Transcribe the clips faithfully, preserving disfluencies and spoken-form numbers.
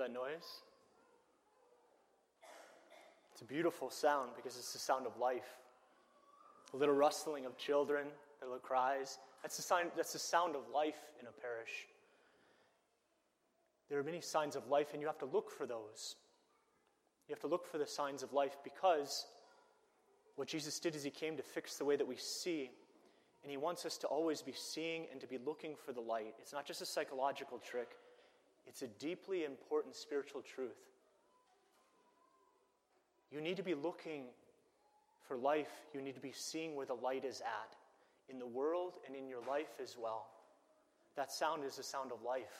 that noise? It's a beautiful sound because it's the sound of life. A little rustling of children, their little cries. That's the sign, that's the sound of life in a parish. There are many signs of life, and you have to look for those. You have to look for the signs of life because what Jesus did is he came to fix the way that we see, and he wants us to always be seeing and to be looking for the light. It's not just a psychological trick. It's a deeply important spiritual truth. You need to be looking for life. You need to be seeing where the light is at in the world and in your life as well. That sound is the sound of life.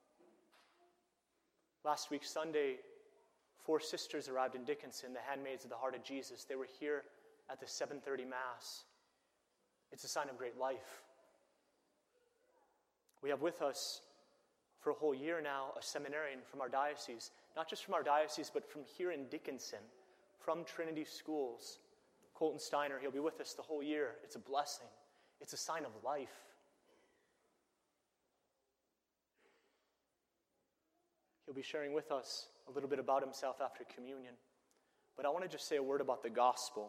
Last week, Sunday, four sisters arrived in Dickinson, the Handmaids of the Heart of Jesus. They were here at the seven thirty Mass. It's a sign of great life. We have with us for a whole year now a seminarian from our diocese, not just from our diocese, but from here in Dickinson, from Trinity Schools. Colton Steiner, he'll be with us the whole year. It's a blessing. It's a sign of life. He'll be sharing with us a little bit about himself after communion. But I want to just say a word about the gospel.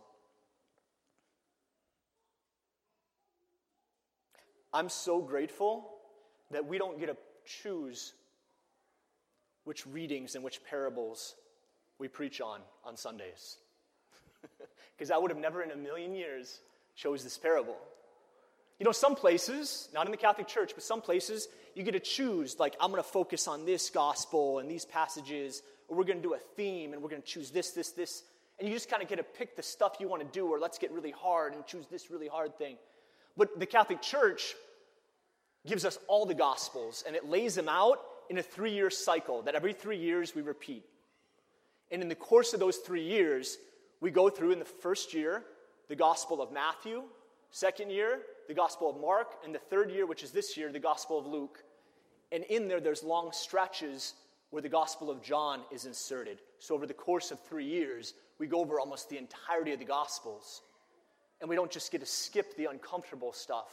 I'm so grateful that we don't get to choose which readings and which parables we preach on on Sundays. Because I would have never in a million years chose this parable. You know, some places, not in the Catholic Church, but some places, you get to choose, like, I'm going to focus on this gospel and these passages, or we're going to do a theme, and we're going to choose this, this, this. And you just kind of get to pick the stuff you want to do, or let's get really hard and choose this really hard thing. But the Catholic Church gives us all the gospels, and it lays them out in a three-year cycle that every three years we repeat. And in the course of those three years, we go through in the first year the Gospel of Matthew, second year the Gospel of Mark, and the third year, which is this year, the Gospel of Luke. And in there, there's long stretches where the Gospel of John is inserted. So over the course of three years, we go over almost the entirety of the Gospels. And we don't just get to skip the uncomfortable stuff.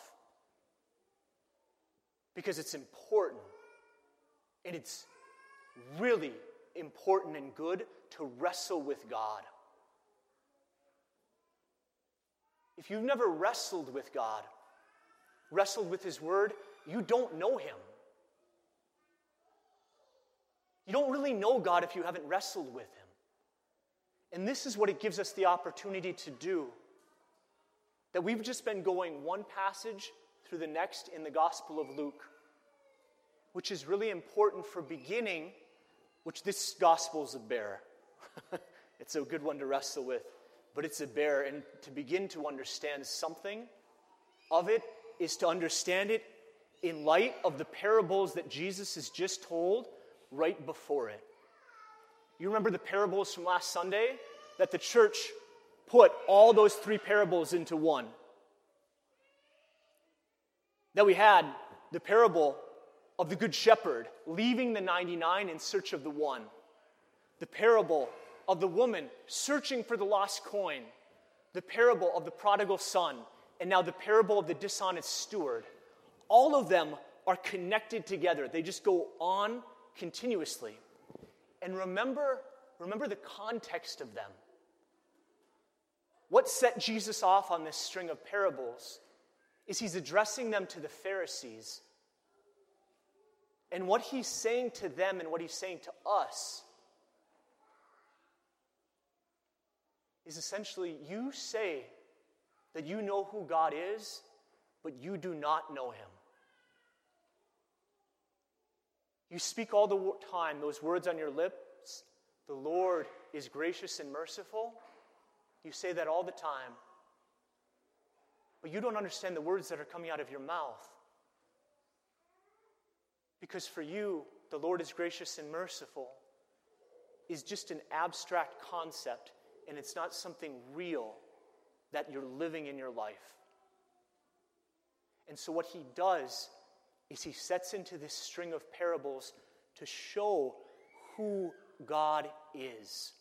Because it's important. And it's really important and good to wrestle with God. If you've never wrestled with God, wrestled with His Word, you don't know Him. You don't really know God if you haven't wrestled with Him. And this is what it gives us the opportunity to do. That we've just been going one passage through the next in the Gospel of Luke, which is really important for beginning, which this Gospel is a bear. It's a good one to wrestle with. But it's a bear, and to begin to understand something of it is to understand it in light of the parables that Jesus has just told right before it. You remember the parables from last Sunday? That the church put all those three parables into one. That we had the parable of the Good Shepherd leaving the ninety-nine in search of the one. The parable of the woman searching for the lost coin, the parable of the prodigal son, and now the parable of the dishonest steward. All of them are connected together. They just go on continuously. And remember, remember the context of them. What set Jesus off on this string of parables is he's addressing them to the Pharisees. And what he's saying to them and what he's saying to us is essentially, you say that you know who God is, but you do not know Him. You speak all the time those words on your lips, the Lord is gracious and merciful. You say that all the time. But you don't understand the words that are coming out of your mouth. Because for you, the Lord is gracious and merciful is just an abstract concept. And it's not something real that you're living in your life. And so what he does is he sets into this string of parables to show who God is.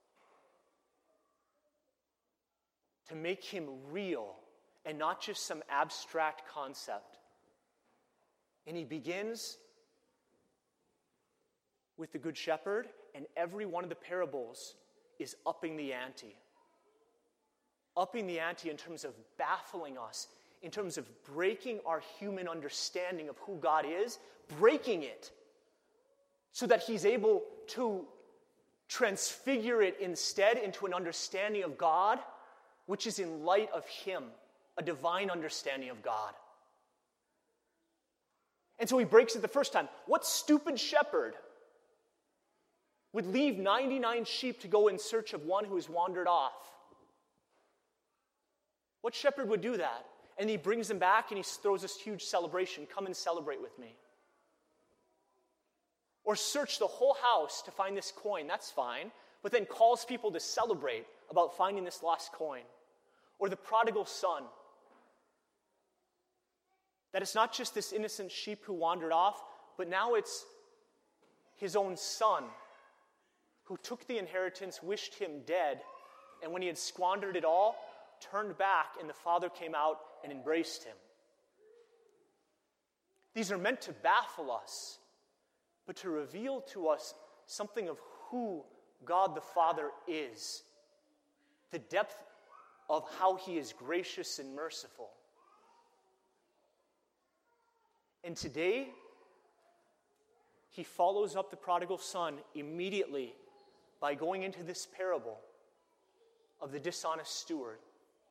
To make him real and not just some abstract concept. And he begins with the Good Shepherd, and every one of the parables is upping the ante. Upping the ante in terms of baffling us, in terms of breaking our human understanding of who God is, breaking it so that he's able to transfigure it instead into an understanding of God, which is in light of him, a divine understanding of God. And so he breaks it the first time. What stupid shepherd would leave ninety-nine sheep to go in search of one who has wandered off? What shepherd would do that? And he brings them back and he throws this huge celebration. Come and celebrate with me. Or search the whole house to find this coin. That's fine. But then calls people to celebrate about finding this lost coin. Or the prodigal son. That it's not just this innocent sheep who wandered off, but now it's his own son who took the inheritance, wished him dead, and when he had squandered it all, turned back, and the father came out and embraced him. These are meant to baffle us, but to reveal to us something of who God the Father is, the depth of how he is gracious and merciful. And today, he follows up the prodigal son immediately by going into this parable of the dishonest steward.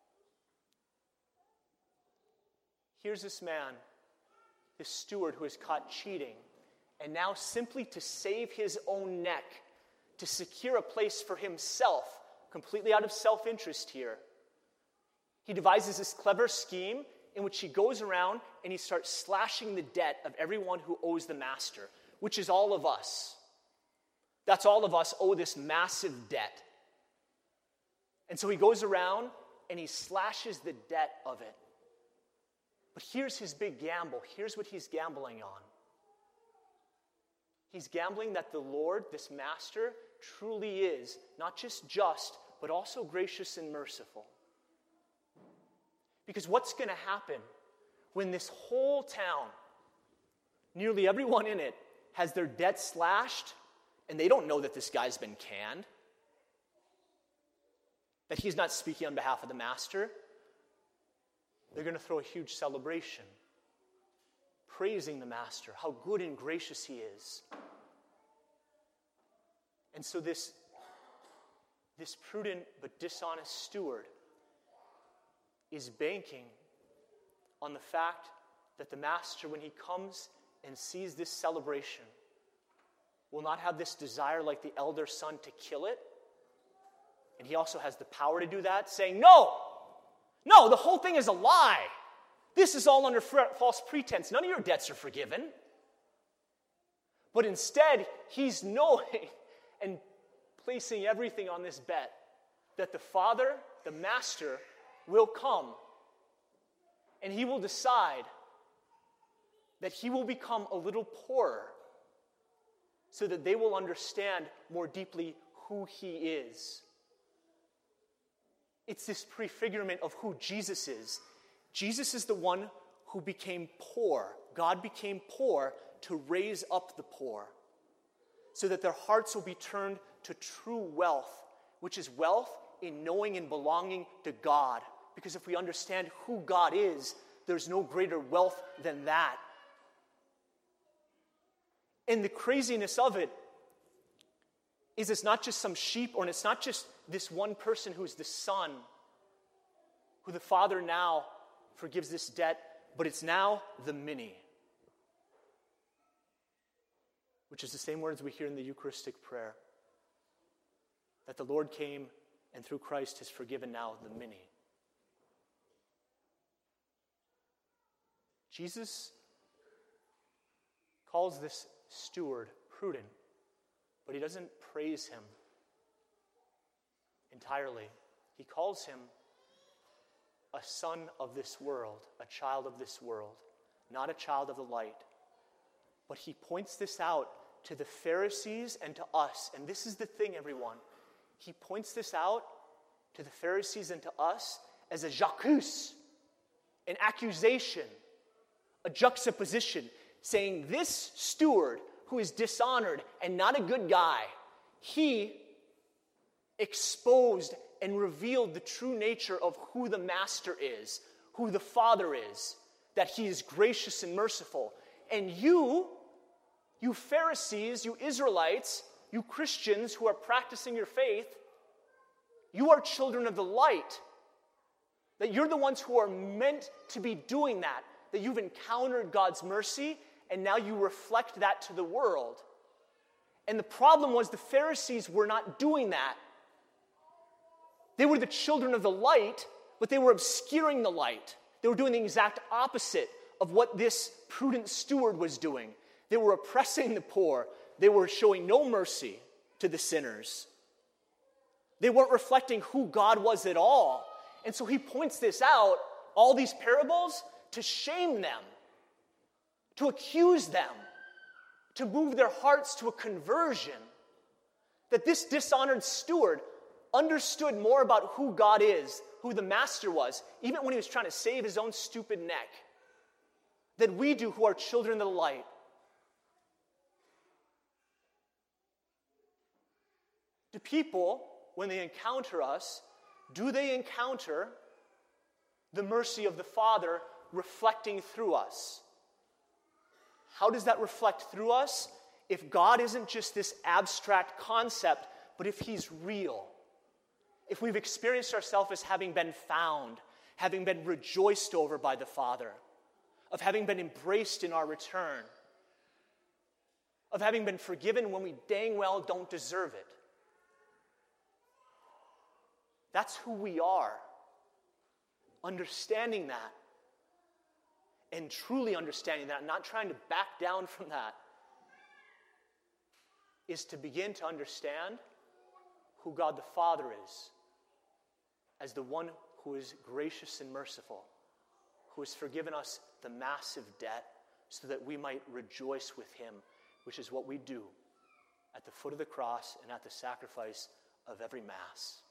Here's this man, this steward who is caught cheating, and now simply to save his own neck, to secure a place for himself, completely out of self-interest here, he devises this clever scheme in which he goes around and he starts slashing the debt of everyone who owes the master, which is all of us. That's all of us owe this massive debt. And so he goes around and he slashes the debt of it. But here's his big gamble. Here's what he's gambling on. He's gambling that the Lord, this master, truly is not just just, but also gracious and merciful. Because what's going to happen when this whole town, nearly everyone in it, has their debt slashed, and they don't know that this guy's been canned, that he's not speaking on behalf of the master? They're going to throw a huge celebration, praising the master, how good and gracious he is. And so this, this prudent but dishonest steward is banking on the fact that the master, when he comes and sees this celebration, will not have this desire like the elder son to kill it. And he also has the power to do that, saying, no, no, the whole thing is a lie. This is all under false pretense. None of your debts are forgiven. But instead, he's knowing and placing everything on this bet that the father, the master, will come, and he will decide that he will become a little poorer so that they will understand more deeply who he is. It's this prefigurement of who Jesus is. Jesus is the one who became poor. God became poor to raise up the poor so that their hearts will be turned to true wealth, which is wealth in knowing and belonging to God. Because if we understand who God is, there's no greater wealth than that. And the craziness of it is it's not just some sheep, or it's not just this one person who's the son, who the father now forgives this debt, but it's now the many. Which is the same words we hear in the Eucharistic prayer. That the Lord came and through Christ has forgiven now the many. Jesus calls this steward prudent, but he doesn't praise him entirely. He calls him a son of this world, a child of this world, not a child of the light. But he points this out to the Pharisees and to us. And this is the thing, everyone. He points this out to the Pharisees and to us as a j'accuse, an accusation, a juxtaposition, saying this steward who is dishonored and not a good guy, he exposed and revealed the true nature of who the Master is, who the Father is, that he is gracious and merciful. And you, you Pharisees, you Israelites, you Christians who are practicing your faith, you are children of the light. That you're the ones who are meant to be doing that. That you've encountered God's mercy, and now you reflect that to the world. And the problem was the Pharisees were not doing that. They were the children of the light, but they were obscuring the light. They were doing the exact opposite of what this prudent steward was doing. They were oppressing the poor. They were showing no mercy to the sinners. They weren't reflecting who God was at all. And so he points this out, all these parables, to shame them, to accuse them, to move their hearts to a conversion. That this dishonored steward understood more about who God is, who the Master was, even when he was trying to save his own stupid neck, than we do who are children of the light. Do people, when they encounter us, do they encounter the mercy of the Father reflecting through us? How does that reflect through us? If God isn't just this abstract concept, but if he's real. If we've experienced ourselves as having been found, having been rejoiced over by the Father, of having been embraced in our return, of having been forgiven when we dang well don't deserve it. That's who we are. Understanding that, and truly understanding that, not trying to back down from that, is to begin to understand who God the Father is, as the one who is gracious and merciful, who has forgiven us the massive debt so that we might rejoice with him, which is what we do at the foot of the cross and at the sacrifice of every Mass.